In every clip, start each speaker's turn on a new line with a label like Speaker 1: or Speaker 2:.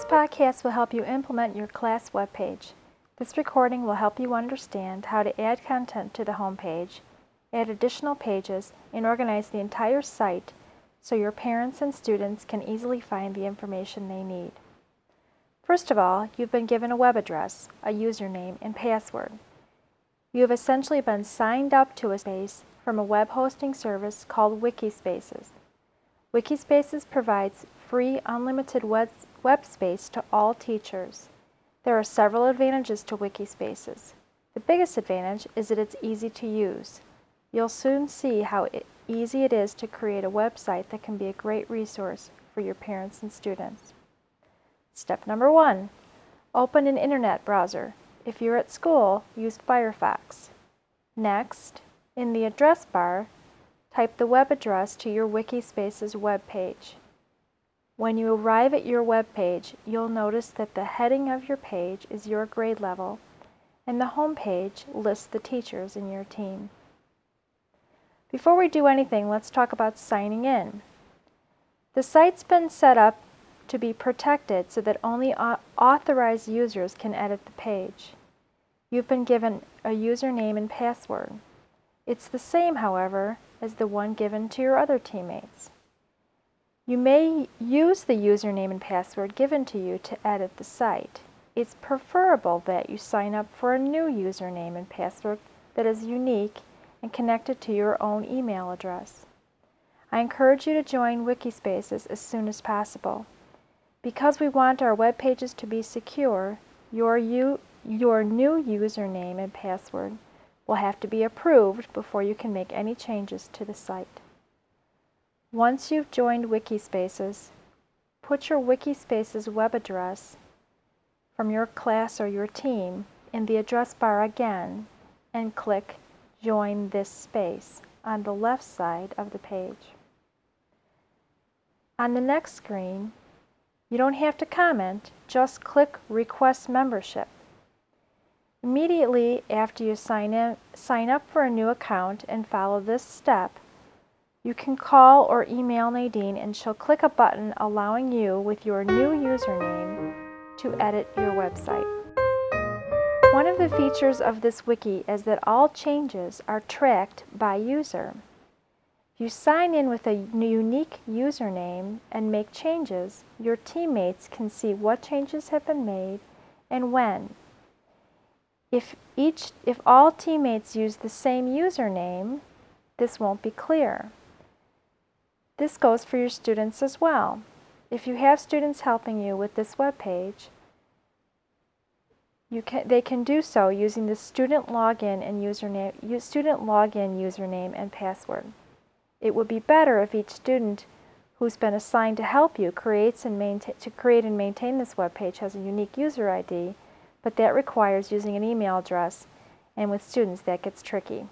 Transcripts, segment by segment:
Speaker 1: podcast will help you implement your class webpage. This recording will help you understand how to add content to the homepage, add additional pages, and organize the entire site so your parents and students can easily find the information they need. First of all, you've been given a web address, a username, and password. You have essentially been signed up to a space from a web hosting service called Wikispaces. Wikispaces provides free, unlimited web space to all teachers. There are several advantages to Wikispaces. The biggest advantage is that it's easy to use. You'll soon see how easy it is to create a website that can be a great resource for your parents and students. Step number 1, open an internet browser. If you're at school, use Firefox. Next, in the address bar, type the web address to your Wikispaces web page. When you arrive at your web page, you'll notice that the heading of your page is your grade level, and the home page lists the teachers in your team. Before we do anything, let's talk about signing in. The site's been set up to be protected so that only authorized users can edit the page. You've been given a username and password. It's the same, however, as the one given to your other teammates. You may use the username and password given to you to edit the site. It's preferable that you sign up for a new username and password that is unique and connected to your own email address. I encourage you to join Wikispaces as soon as possible. Because we want our web pages to be secure, your new username and password will have to be approved before you can make any changes to the site. Once you've joined Wikispaces, put your Wikispaces web address from your class or your team in the address bar again and click Join this space on the left side of the page. On the next screen, you don't have to comment, just click Request Membership. Immediately after you sign up for a new account and follow this step, you can call or email Nadine and she'll click a button allowing you, with your new username, to edit your website. One of the features of this wiki is that all changes are tracked by user. If you sign in with a unique username and make changes, your teammates can see what changes have been made and when. If all teammates use the same username, this won't be clear. This goes for your students as well. If you have students helping you with this web page, they can do so using the student login username and password. It would be better if each student who's been assigned to help you create and maintain this web page has a unique user ID, but that requires using an email address, and with students that gets tricky.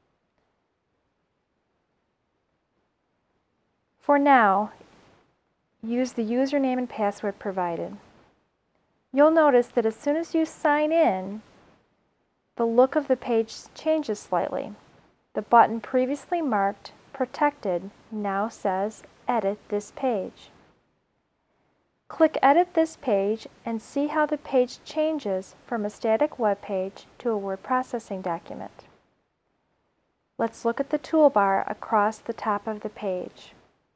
Speaker 1: For now, use the username and password provided. You'll notice that as soon as you sign in, the look of the page changes slightly. The button previously marked Protected now says Edit this page. Click Edit this page and see how the page changes from a static web page to a word processing document. Let's look at the toolbar across the top of the page.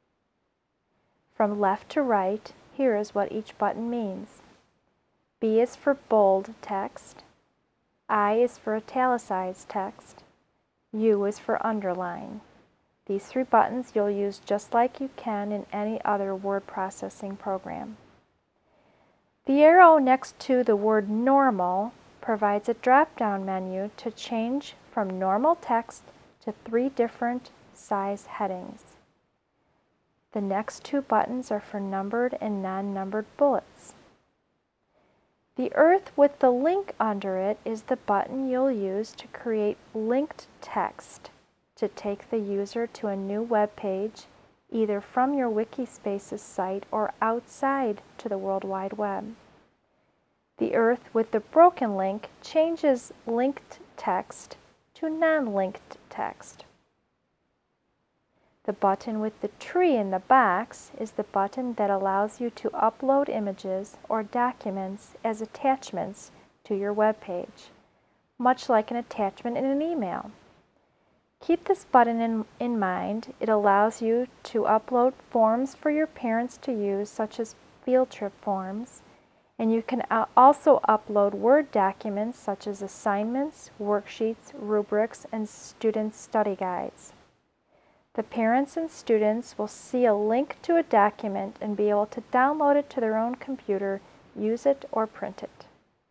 Speaker 1: From left to right, here is what each button means. B is for bold text, I is for italicized text, U is for underline. These 3 buttons you'll use just like you can in any other word processing program. The arrow next to the word normal provides a drop-down menu to change from normal text to 3 different size headings. The next 2 buttons are for numbered and non-numbered bullets. The earth with the link under it is the button you'll use to create linked text to take the user to a new web page, either from your Wikispaces site or outside to the World Wide Web. The earth with the broken link changes linked text to non-linked text. The button with the tree in the box is the button that allows you to upload images or documents as attachments to your web page, much like an attachment in an email. Keep this button in mind. It allows you to upload forms for your parents to use, such as field trip forms, and you can also upload Word documents such as assignments, worksheets, rubrics, and student study guides. The parents and students will see a link to a document and be able to download it to their own computer, use it, or print it.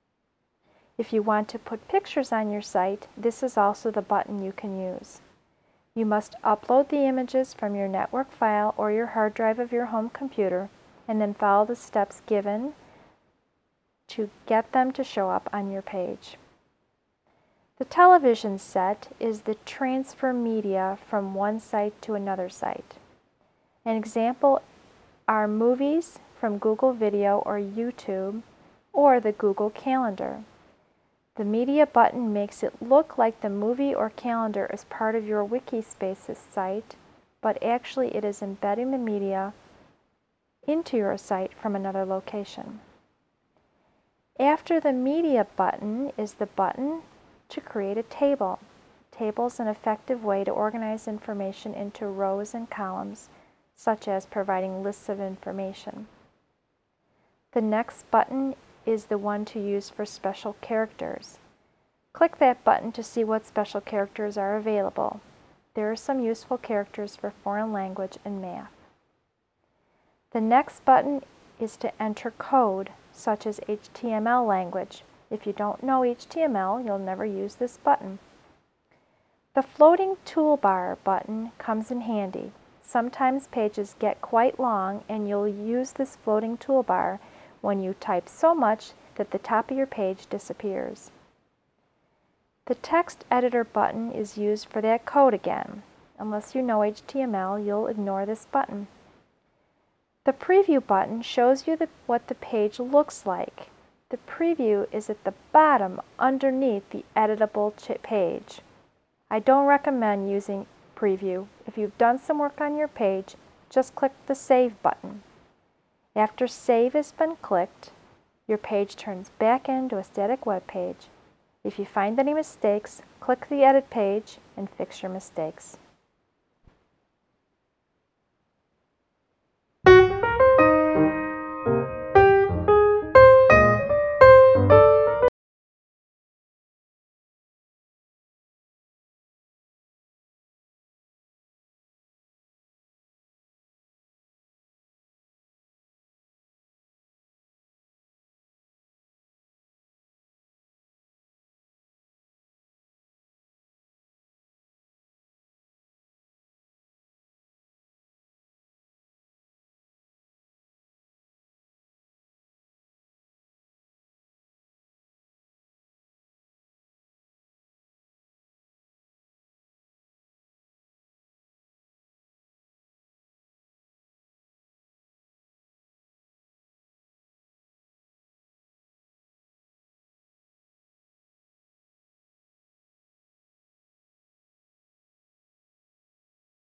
Speaker 1: If you want to put pictures on your site, this is also the button you can use. You must upload the images from your network file or your hard drive of your home computer and then follow the steps given to get them to show up on your page. The television set is the transfer media from one site to another site. An example are movies from Google Video or YouTube or the Google Calendar. The media button makes it look like the movie or calendar is part of your Wikispaces site, but actually it is embedding the media into your site from another location. After the media button is the button to create a table. A table is an effective way to organize information into rows and columns, such as providing lists of information. The next button is the one to use for special characters. Click that button to see what special characters are available. There are some useful characters for foreign language and math. The next button is to enter code, such as HTML language. If you don't know HTML, you'll never use this button. The floating toolbar button comes in handy. Sometimes pages get quite long and you'll use this floating toolbar when you type so much that the top of your page disappears. The text editor button is used for that code again. Unless you know HTML, you'll ignore this button. The preview button shows you what the page looks like. The preview is at the bottom underneath the editable page. I don't recommend using preview. If you've done some work on your page, just click the Save button. After Save has been clicked, your page turns back into a static web page. If you find any mistakes, click the Edit page and fix your mistakes.